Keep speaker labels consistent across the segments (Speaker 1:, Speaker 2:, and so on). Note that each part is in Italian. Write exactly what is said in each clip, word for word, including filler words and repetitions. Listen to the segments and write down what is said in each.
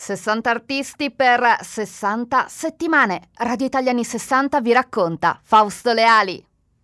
Speaker 1: sessanta artisti per sessanta settimane. Radio Italia anni sessanta vi racconta Fausto Leali.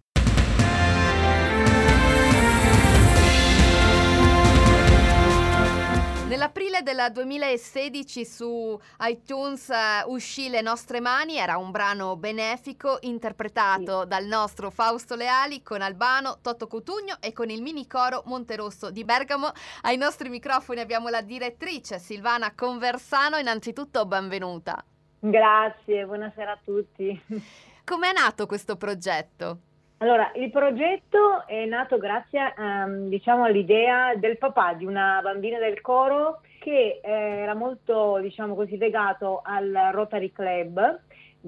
Speaker 1: Nell'aprile del duemilasedici su iTunes uh, uscì Le nostre mani, era un brano benefico interpretato sì. dal nostro Fausto Leali con Albano, Toto Cutugno e con il mini coro Monterosso di Bergamo. Ai nostri microfoni abbiamo la direttrice Silvana Conversano. Innanzitutto benvenuta.
Speaker 2: Grazie, buonasera a tutti.
Speaker 1: Com'è nato questo progetto?
Speaker 2: Allora, il progetto è nato grazie um, diciamo all'idea del papà di una bambina del coro che eh, era molto, diciamo così, legato al Rotary Club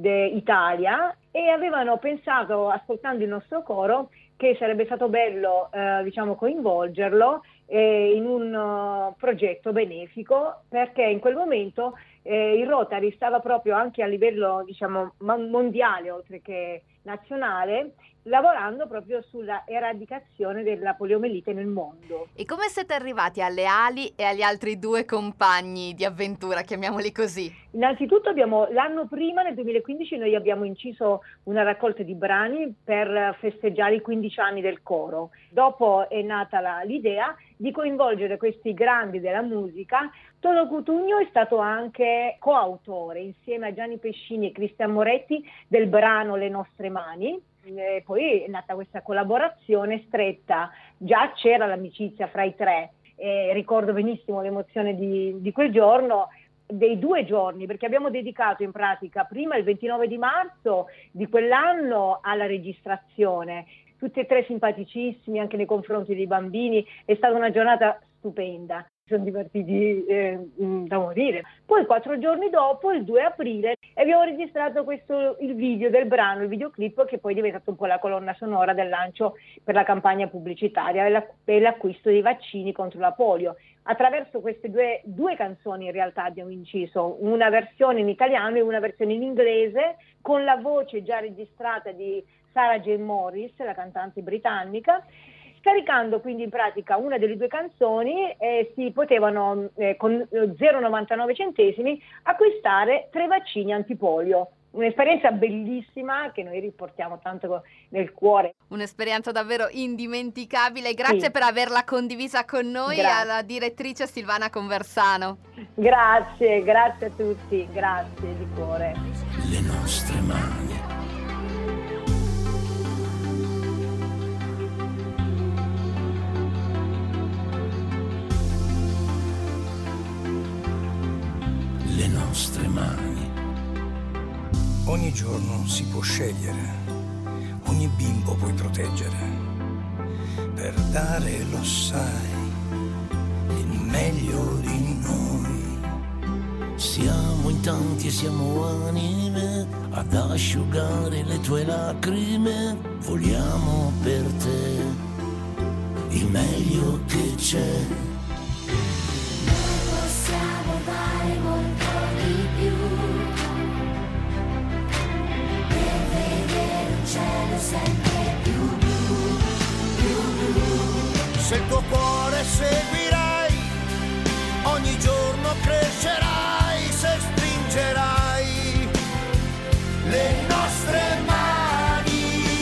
Speaker 2: d'Italia e avevano pensato, ascoltando il nostro coro, che sarebbe stato bello eh, diciamo coinvolgerlo eh, in un uh, progetto benefico, perché in quel momento eh, il Rotary stava proprio anche a livello diciamo mondiale oltre che nazionale lavorando proprio sulla eradicazione della poliomielite nel mondo.
Speaker 1: E come siete arrivati alle ali e agli altri due compagni di avventura, chiamiamoli così?
Speaker 2: Innanzitutto abbiamo, l'anno prima, nel duemilaquindici, noi abbiamo inciso una raccolta di brani per festeggiare i quindici anni del coro. Dopo è nata la, l'idea di coinvolgere questi grandi della musica. Toto Cutugno è stato anche coautore, insieme a Gianni Pescini e Cristian Moretti, del brano Le nostre mani. E poi è nata questa collaborazione stretta, già c'era l'amicizia fra i tre, e ricordo benissimo l'emozione di, di quel giorno, dei due giorni, perché abbiamo dedicato in pratica prima il ventinove di marzo di quell'anno alla registrazione, tutti e tre simpaticissimi anche nei confronti dei bambini, è stata una giornata stupenda. Sono divertiti eh, da morire. Poi quattro giorni dopo, il due aprile, abbiamo registrato questo, il video del brano, il videoclip, che poi è diventato un po' la colonna sonora del lancio per la campagna pubblicitaria per l'acquisto dei vaccini contro la polio. Attraverso queste due, due canzoni in realtà abbiamo inciso, una versione in italiano e una versione in inglese, con la voce già registrata di Sarah J. Morris, la cantante britannica. Scaricando quindi in pratica una delle due canzoni eh, si potevano eh, con zero virgola novantanove centesimi acquistare tre vaccini antipolio. Un'esperienza bellissima che noi riportiamo tanto nel cuore.
Speaker 1: Un'esperienza davvero indimenticabile. Grazie sì. per averla condivisa con noi. Grazie. Alla direttrice Silvana Conversano.
Speaker 2: Grazie, grazie a tutti, grazie di cuore.
Speaker 3: Le nostre mani. Le nostre mani.
Speaker 4: Ogni giorno si può scegliere, ogni bimbo puoi proteggere, per dare, lo sai, il meglio di noi.
Speaker 3: Siamo in tanti e siamo anime ad asciugare le tue lacrime, vogliamo per te il meglio che c'è.
Speaker 5: Fare molto di più per vedere un cielo sempre più blu, più blu.
Speaker 6: Se il tuo cuore seguirai, ogni giorno crescerai, se stringerai le nostre mani.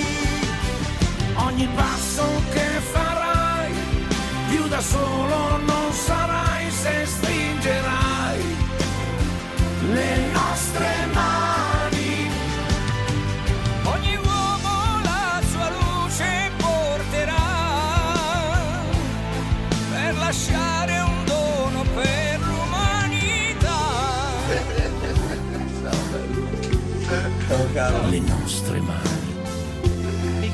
Speaker 3: Ogni passo che farai, più da solo non sarai, se stringerai le nostre mani.
Speaker 6: Ogni uomo la sua luce porterà per lasciare un dono per l'umanità.
Speaker 3: Le nostre mani.
Speaker 5: Le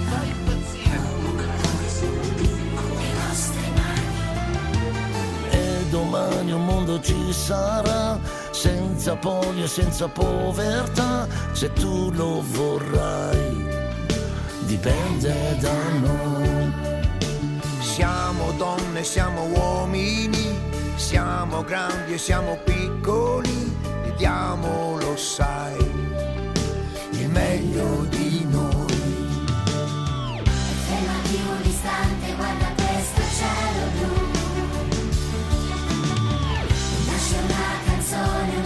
Speaker 5: nostre mani.
Speaker 3: E domani un mondo ci sarà, senza polio e senza povertà, se tu lo vorrai, dipende da noi.
Speaker 6: Siamo donne, siamo uomini, siamo grandi e siamo piccoli, e diamo, lo sai, il meglio di noi.
Speaker 5: Fermati un istante, guarda questo cielo blu, nasce una canzone,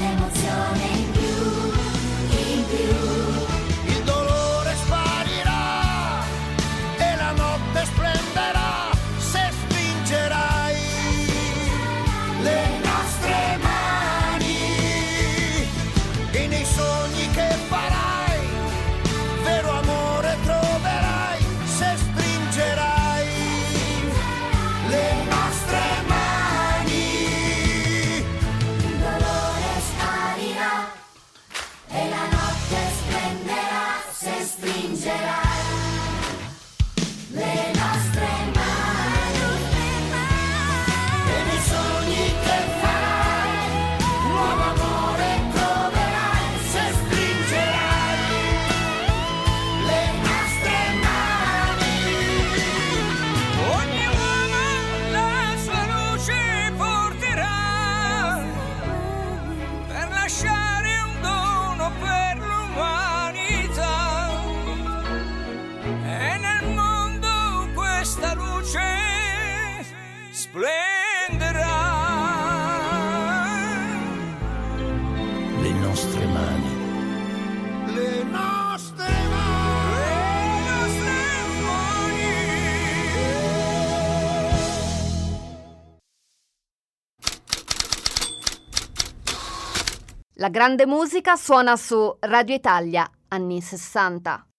Speaker 4: luce splenderà.
Speaker 3: Le nostre mani.
Speaker 6: Le nostre mani.
Speaker 4: Le nostre mani.
Speaker 1: La grande musica suona su Radio Italia, anni sessanta.